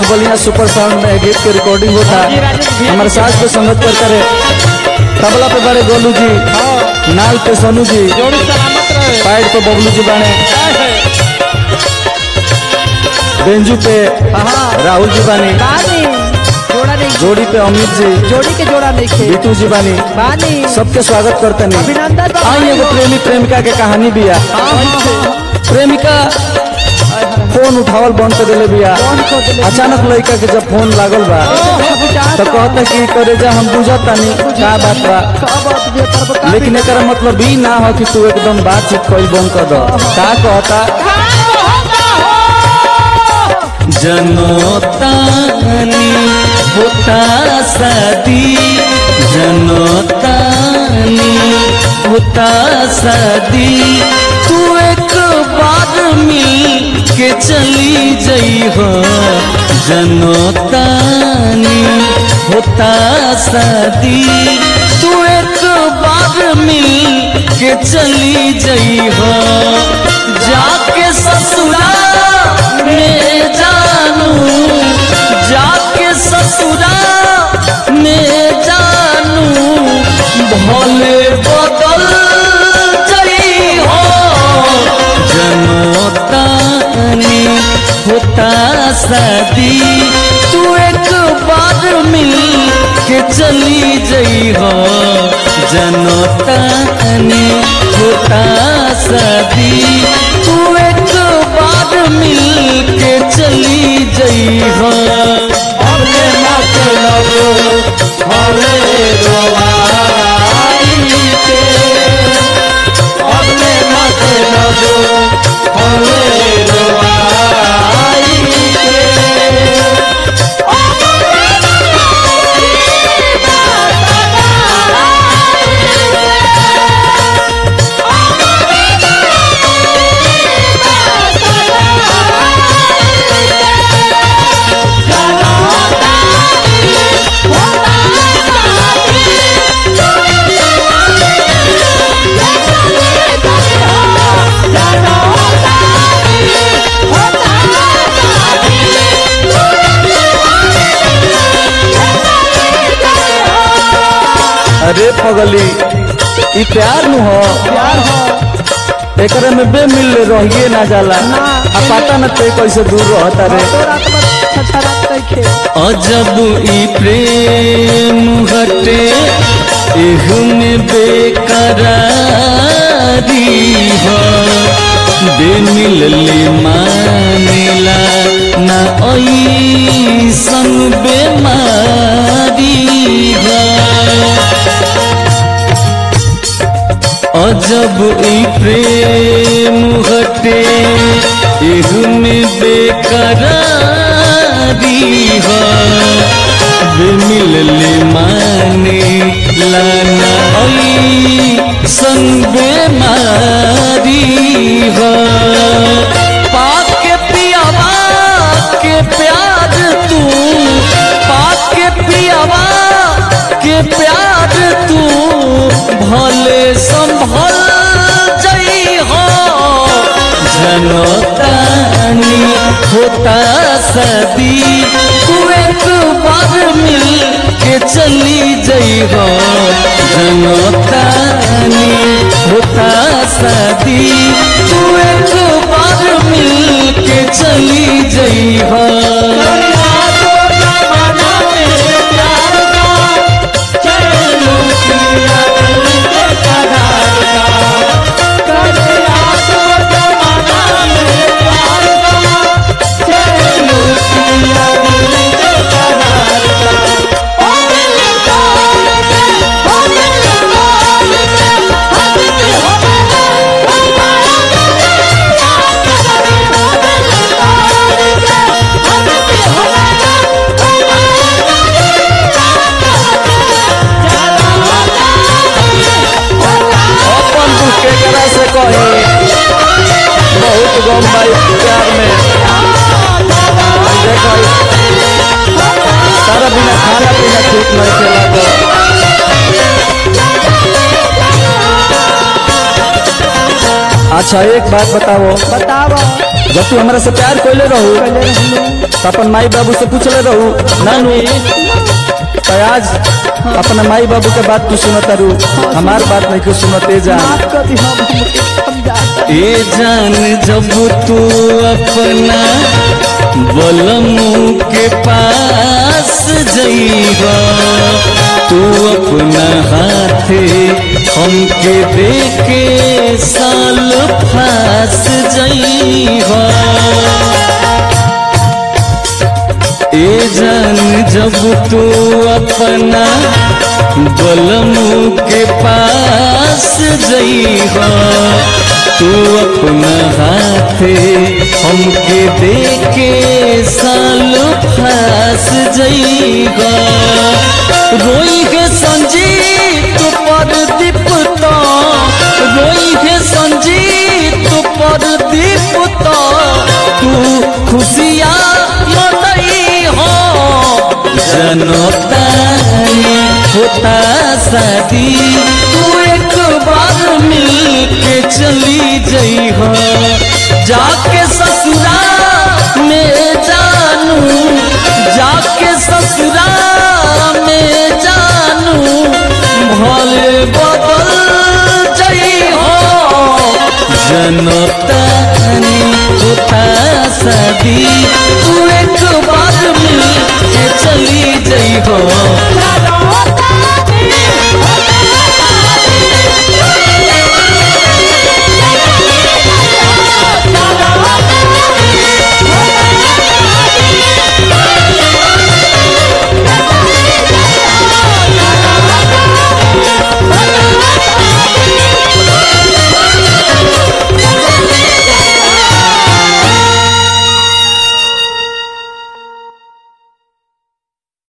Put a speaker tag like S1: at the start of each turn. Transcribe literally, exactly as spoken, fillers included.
S1: आज बलिया super sound में गीत की रिकॉर्डिंग होता हमारे साथ पे संगत करते रहे। तबला पे बड़े गोलू जी, नाल पे सोनू जी, पैड पे बबलू जी बाने, बेंजू पे राहुल जी बानी, जोड़ी पे अमित जी,
S2: जोड़ी के जोड़ा नहीं खे
S1: बीटू जी बानी
S2: बानी
S1: सबके स्वागत करते नहीं।
S2: अभिनंदन
S1: आई एगो प्रेमी प्रेमिका के कहानी बिया। प्रेमिका फोन उठावल बंद कर दिले बिया। अचानक लड़का के जब फोन लागल बा तो कहता कि करे जा हम बुझतानी का बात बा, लेकिन एक मतलब भी ना हो कि तू एकदम बातचीत कोई बंद कर दो। का कहता जनोतानी होता शादी, जनोतानी होता शादी, तू एक बार मिल के चली जई हो। जनोतानी होता शादी, तू एक बार मिल के चली जई हो। जाके ससुराल में जानू, जाके ससुराल में जानू, भले बदल जई हो। जनोतानी होता शादी, तू एक बार मिल के चली जई हो। जनोतानी होता शादी, तू एक बार मिल के चली जई हो।
S3: हमने मतलब हमें रोवाई के, हमने मतलब हमें रोवाई के।
S1: अरे पगली ई प्यार नु हो,
S2: प्यार हो
S1: एकरे में बेमिल रहिए ना जाला। आ पता न ते कैसे दूर रहता रे।
S2: तो रात में छछरात नहीं खे
S1: अजब ई प्रेम हटे एहू में बेकरारी हो। बेमिलले मानेला ना ऐसन बेमारी हो। अजब ई प्रेम हटे एहू में बेकरारी हो। बेमिलले माने लाना ऐसन बेमारी हो। पाके पियावा के प्यार तू, पाके पियावा के प्यार तू, भले संभल जई हो। जनोतानी होता शादी, तू एक बार मिल के चली जई हो। जनोतानी होता शादी, तू एक बार मिल के चली जई हो। बहुत गम भाई प्यार में देखो सारा बिना खाना पीना ठीक नहीं खेला। अच्छा अच्छा एक बात बताओ,
S2: बताओ
S1: जब तू हमरा से प्यार कोइले रहू
S2: पहले रहलू
S1: तो अपन माई बाबू से पूछले रहू नानू, तो आज अपने माई बाबू के बात तू सुनत रू, हमार बात नहीं कुछ सुनते जा।
S2: माफ कर दी हम हमके समझा।
S3: ए जान जब तू अपना बलमू के पास जइबा, तू अपना हाथे हमके देके साल फास जइबा। ए जान जब तू अपना बलमू के पास जइबा, तू अपना हाथे हमके देके साल फास जइबा। रोई के संजीत पर दीपता, रोई के संजीत पर दीपता, तू खुशियाँ मनई हो जनता होता शादी, तू एक बार मिल के चली जई हो। जाके ससुरा में जानू, जाके ससुरा में जानू, भले बदल जई हो जनता होता शादी, तू एक बार मिल के चली जई हो।